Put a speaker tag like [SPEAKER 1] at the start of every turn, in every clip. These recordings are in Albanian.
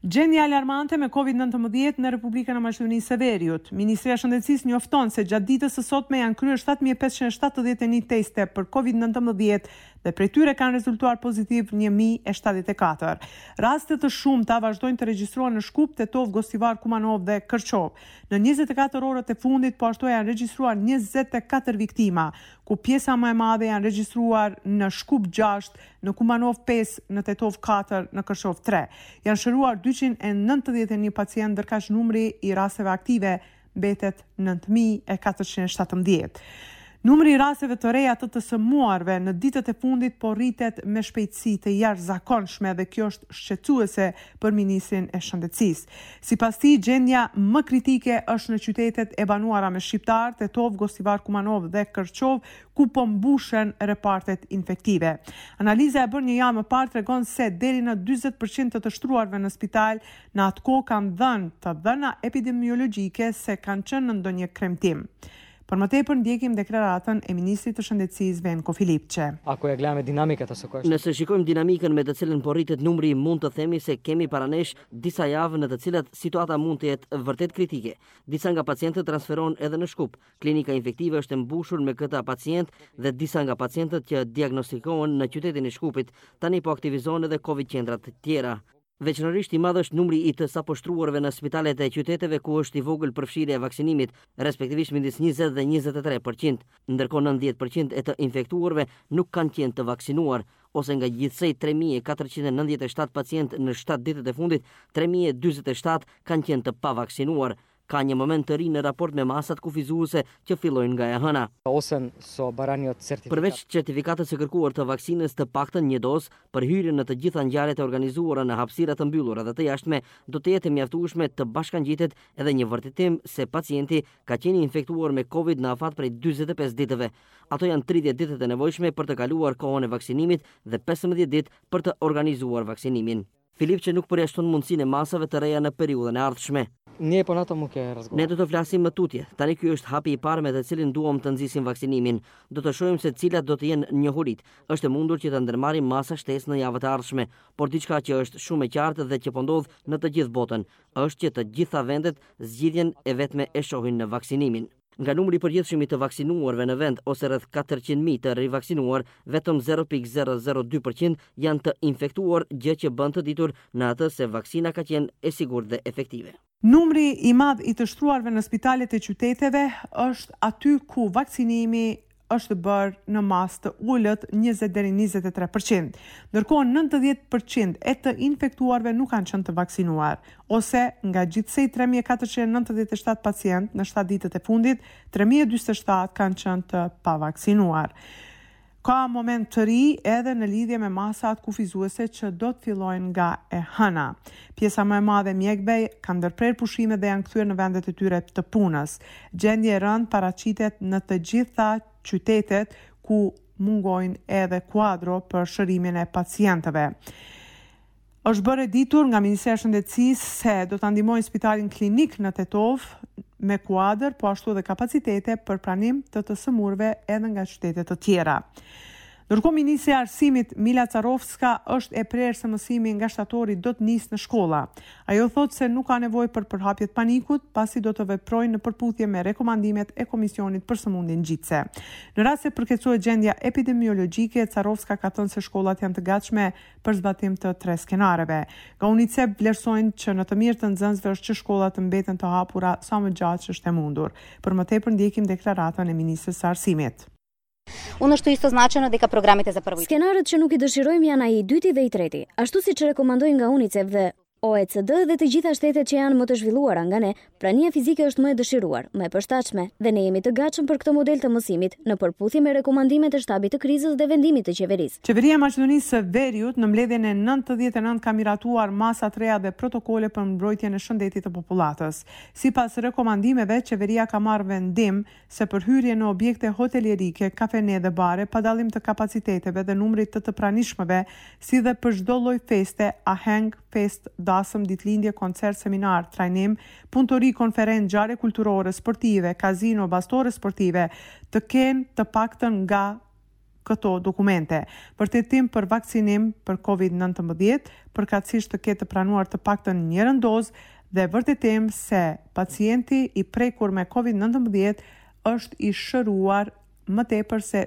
[SPEAKER 1] Gjendja alarmante me COVID-19 në Republikën e Maqedonisë së Veriut. Ministria e Shëndetësisë njofton se gjatë ditës së sotme janë kryer 7571 teste për COVID-19 dhe prej tyre kanë rezultuar pozitiv 1074. Raste të shumta vazhdojnë të regjistrohen në Shkup, Tetov, Gostivar, Kumanov dhe Kërçov. Në 24 orët e fundit po ashtu janë regjistruar 24 viktima, ku pjesa më e madhe janë regjistruar në Shkup 6, në Kumanov 5, në Tetov 4, në Kërçov 3. Janë shëruar 291 pacient, ndërkaq numri i rasteve aktive mbetet 9417. Numri i rasteve të reja të sëmuarve në ditët e fundit po rritet me shpejtësi të jashtëzakonshme dhe kjo është shqetësuese për Ministrin e Shëndetësisë. Sipas tij, gjendja më kritike është në qytetet e banuara me shqiptar, Tetov, Gostivar, Kumanov dhe Kërçov, ku po mbushen repartet infektive. Analiza e bërë një javë më parë tregon se deri në 40% të shtruarve në spital në atë kohë kanë dhënë të dhëna epidemiologjike se kanë qenë në ndonjë kremtim. Për më tepër ndjekim deklaratën e Ministrit të Shëndetësisë Venko Filipçe.
[SPEAKER 2] Nëse shikojmë dinamikën me të cilën po rritet numri, mund të themi se kemi paranesh disa javë në të cilat situata mund të jetë vërtet kritike. Disa nga pacientët transferohen edhe në Shkup. Klinika infektive është e mbushur me këta pacient dhe disa nga pacientët që diagnostikohen në qytetin e Shkupit tani po aktivizohen edhe Covid qendra të tjera. Veçanërisht i madh është numri i të sapo shtruarve në spitalet e qyteteve ku është i vogël përfshirja e vaksinimit, respektivisht midis 20 dhe 23%, ndërkohë 90% e të infektuarve nuk kanë qenë të vaksinuar, ose nga gjithsej 3497 pacient në 7 ditët e fundit, 3047 kanë qenë të pavaksinuar. Ka një moment të ri në raport me masat kufizuese që fillojnë nga e hëna. Përveç certifikatës së kërkuar të vaksinës të paktën një dozë për hyrjen në të gjitha ngjarjet e organizuara në hapësira të mbyllura dhe të jashtme, do të jetë mjaftueshme të bashkangjitet edhe një vërtetim se pacienti ka qenë infektuar me Covid në afat prej 45 ditëve. Ato janë 30 ditët e nevojshme për të kaluar kohën e vaksinimit dhe 15 ditë për të organizuar vaksinimin. Filipçe nuk përjashton mundësinë e masave të reja në periudhën e ardhshme. Ne do të flasim më tutje. Tani ky është hapi i parë me të cilin duam të nxisim vaksinimin. Do të shohim se cilat do të jenë njohurit. Është e mundur që të ndërmarrim masa shtesë në javët e ardhshme, por diçka që është shumë e qartë dhe që po ndodh në të gjithë botën, është që të gjitha vendet zgjidhjen e vetme e shohin në vaksinimin. Nga numri i përgjithshëm i të vaksinuarve në vend ose rreth 400.000 të rivaksinuar, vetëm 0.002% janë të infektuar, gjë që bën të ditur në atë se vaksina ka qenë e sigurt dhe efektive.
[SPEAKER 1] Numri i madh i të shtruarve në spitalet e qyteteve është aty ku vaksinimi është bërë në masë të ullët 20 deri 23%. Ndërkohë 90% e të infektuarve nuk kanë qenë të vaksinuar, ose nga gjithsej 3497 pacient në 7 ditët e fundit, 3047 kanë qenë të pavaksinuar. Ka moment të ri edhe në lidhje me masat kufizuese që do të fillojnë nga e hëna. Pjesa më e madhe mjekëve kanë ndërprer pushime dhe janë kthyer në vendet e tyre të punës. Gjendje e rëndë paraqitet në të gjitha qytetet ku mungojnë edhe kuadro për shërimin e pacientëve. Është bërë ditur nga Ministria e Shëndetësisë se do ta ndihmojnë Spitalin Klinik në Tetov me kuadër, po ashtu edhe kapacitete për pranim të sëmurëve edhe nga qytete të tjera. Ndërkohë Ministri i Arsimit Mila Carovska është e prerë se mësimi nga shtatori do të nisë në shkolla. Ajo thotë se nuk ka nevojë për përhapje të panikut, pasi do të veprojnë në përputhje me rekomandimet e Komisionit për sëmundjen ngjitse. Në rast se përkeqësohet gjendja epidemiologjike, Carovska ka thënë se shkollat janë të gatshme për zbatim të 3 skenareve. Nga UNICEF vlerësojnë që në të mirë të nxënësve është që shkollat të mbeten të hapura sa më gjatë që është e mundur. Për më tepër ndjekim deklaratën e Ministrisë së Arsimit.
[SPEAKER 3] Skenarët që nuk i dëshirojmë janë ai i dyti dhe i treti, ashtu siç rekomandojnë nga UNICEF dhe OECD dhe të gjitha shtetet që janë më të zhvilluara nga ne, prania fizike është më e dëshiruar, më e përshtatshme dhe ne jemi të gatshëm për këtë model të mësimit në përputhje me rekomandimet e shtabit të krizës dhe vendimit të qeverisë.
[SPEAKER 1] Qeveria e Maqedonisë së Veriut në mbledhjen e 99 ka miratuar masa të reja dhe protokole për mbrojtjen e shëndetit të popullatës. Sipas rekomandimeve, qeveria ka marrë vendim se për hyrje në objekte hotelierike, kafene dhe bare, pa dallim të kapaciteteve dhe numrit të pranishmëve, si dhe për çdo lloj feste, aheng, fest, dasëm, ditëlindje, koncert, seminar, trajnim, punëtori, konferencë, ngjarje kulturore, sportive, kazino, bastore sportive, të kenë të paktën nga këto dokumente. Vërtetim për vaksinim për COVID-19, përkatësisht të ketë pranuar të paktën njërën dozë dhe vërtetim se pacienti i prekur me COVID-19 është i shëruar më tepër se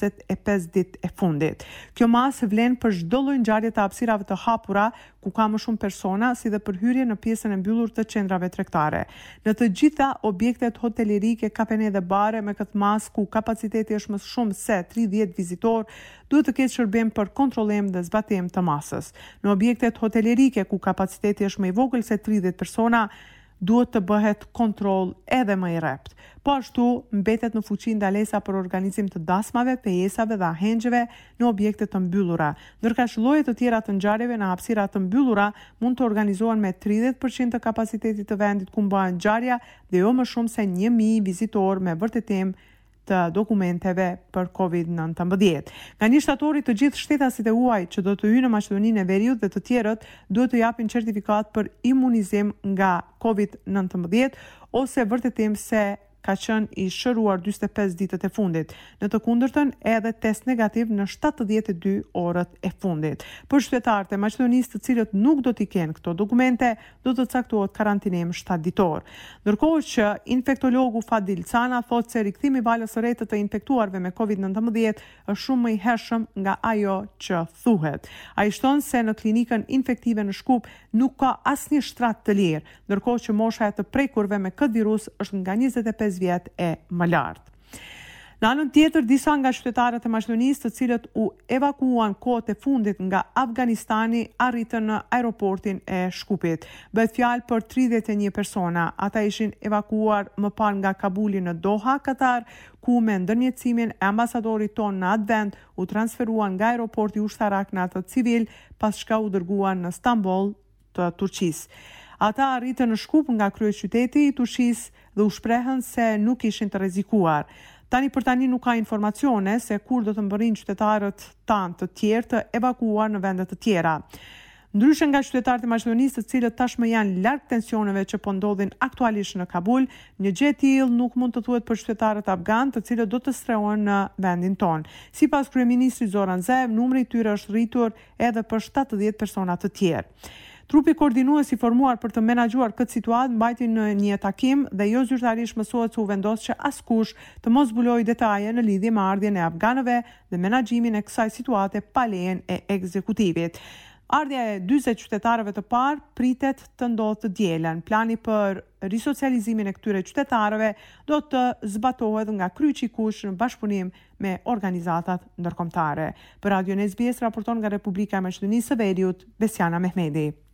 [SPEAKER 1] 45 ditë e fundit. Kjo masë vlen për çdo lloj ngjarje të hapësirave të hapura ku ka më shumë persona, si dhe për hyrje në pjesën e mbyllur të qendrave tregtare. Në të gjitha objektet hotelerike, kafene dhe bare me këtë masë ku kapaciteti është më shumë se 30 vizitor, duhet të ketë shërbim për kontrollim dhe zbatim të masës. Në objektet hotelerike ku kapaciteti është më i vogël se 30 persona, duhet të bëhet kontroll edhe më i rrept. Po ashtu, mbetet në fuqi ndalesa për organizim të dasmave, pejesave dhe ahengjeve në objekte të mbyllura. Ndërka lloje të tjera të ngjarjeve në hapësira të mbyllura mund të organizohen me 30% të kapacitetit të vendit ku bëhen ngjarja dhe jo më shumë se 1000 vizitor me vërtetim të dokumenteve për COVID-19. Nga 1 shtatori të gjithë shtetasit e huaj që do të hyjnë në Maqedoninë e Veriut dhe të tjerët duhet të japin certifikat për imunizim nga COVID-19 ose vërtetim se ka qenë i shëruar 45 ditët e fundit. Në të kundërtën, edhe test negativ në 72 orët e fundit. Për qytetarët e Maqedonisë të cilët nuk do t'i kenë këto dokumente, do të caktohet karantinim 7 ditor. Ndërkohë që infektologu Fadil Cana thotë se rikthimi i valës së re të infektuarve me COVID-19 është shumë më i hershëm nga ajo që thuhet. Ai shton se në klinikën infektive në Shkup nuk ka asnjë shtrat të lirë, ndërkohë që mosha e të prekurve me këtë virus është nga 25 vjet e më lartë. Në anën tjetër, disa nga qytetarët e Maqedonisë të cilët u evakuuan kohët e fundit nga Afganistani arritën në aeroportin e Shkupit. Bëhet fjalë për 31 persona. Ata ishin evakuuar më parë nga Kabuli në Doha, Katar, ku me ndërmjetësimin e ambasadorit ton në atë vend u transferuan nga aeroporti ushtarak në atë civil, pas çka u dërguan në Stamboll të Turqisë. Ata arritën në Shkup nga kryeqyteti i Turqisë dhe u shprehën se nuk ishin të rrezikuar. Tani për tani nuk ka informacione se kur do të mbërrin qytetarët tanë të tjerë të evakuuar në vende të tjera. Ndryshe nga qytetarët e Maqedonisë, të cilët tashmë janë larg tensioneve që po ndodhin aktualisht në Kabul, një gjë e tillë nuk mund të thuhet për qytetarët afgan, të cilët do të strehohen në vendin tonë. Sipas kryeministrit Zoran Zaev, numri i tyre është rritur edhe për 70 persona të tjerë. Trupi koordinues i formuar për të menaxhuar këtë situatë mbajti në një takim dhe jo zyrtarisht mësohet se u vendos që askush të mos zbulojë detaje në lidhje me ardhjen e afganëve dhe menaxhimin e kësaj situate pa lejen e ekzekutivit. Ardhja e 40 qytetarëve të parë pritet të ndodhë të dielën. Plani për risocializimin e këtyre qytetarëve do të zbatohet nga kryqikush në bashkëpunim me organizatat ndërkombëtare. Për Radio SBS raporton nga Republika e Maqedonisë së Veriut, Besiana Mehmedi.